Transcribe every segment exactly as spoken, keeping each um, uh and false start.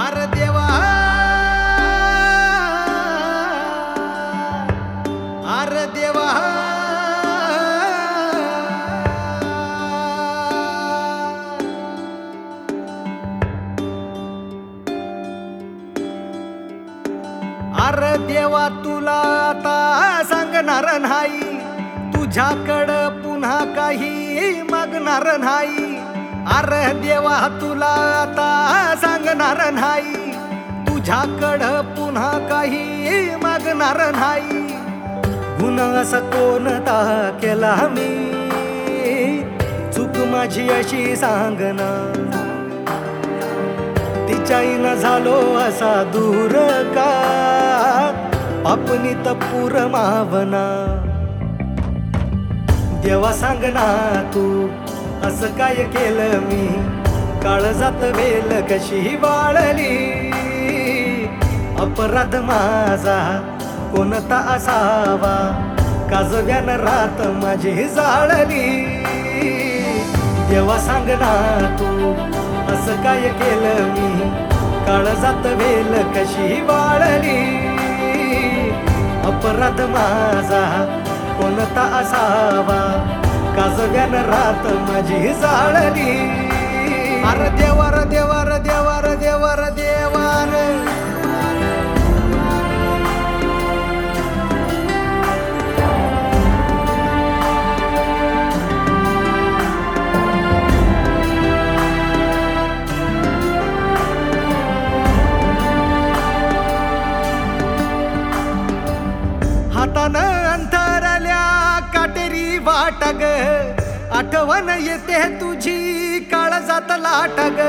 अर देवा अर देवा अर देवा तुला आता सांगणार नाही, तुझ्याकडं पुन्हा काही मागणार नाही. अरे देवा तुला आता सांगणार नाही, तुझ्याकडं पुन्हा काही मागणार नाही. गुन्हा असा कोणता केला मी, चूक माझी अशी सांगना. तिच्याईनं झालो असा दूर का, पापनी तपूर मावना. देवा सांग ना तू असं काय केलं मी, काळजात वेल कशी वाळली. अपराध माझा कोणता असावा, काजव्यान रात माझी जाळली. देवा सांग ना तू असं काय केलं मी, काळजात वेल कशी वाळली. अपराध माझा कोणता असावा, काजव्यान रात माझी जाळली. अरे देवार देवार देवार देवार देवार हातानं अंतरल्या काटेरी वाट ग, आठवण येते तुझी काळजात लाट ग.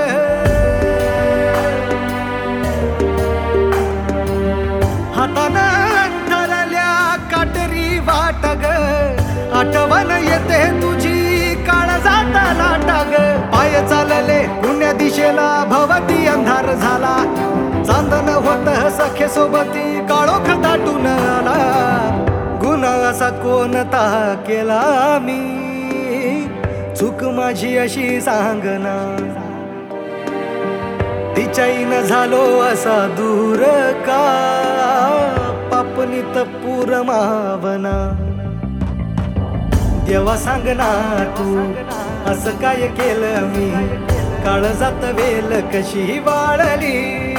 हातानं अंतरल्या काटेरी वाट ग, आठवण येते तुझी काळजात लाट ग. पाय चालले पुण्य दिशेला भवती अंधार झाला, चांदन होत सखे सोबती काळोख दाटून आला. गुन्हा असा कोणता केला मी, चूक माझी अशी सांगना. तिच्याईनं झालो असा दूर का, पापनी तपूर मावना. देवा सांग ना तू असं काय केलं मी, काळजात वेल कशी वाळली.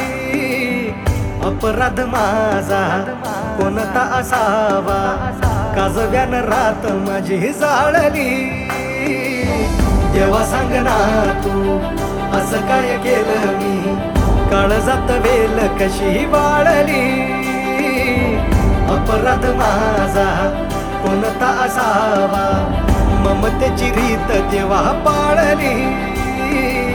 अपराध माझा कोणता असावा, काजव्यान रात माझी जाळली. देवा सांग ना तू असं काय केलं मी, काळजात वेल कशी वाळली. अपराध माझा कोणता असावा, ममतेची रीत देवा पाळली.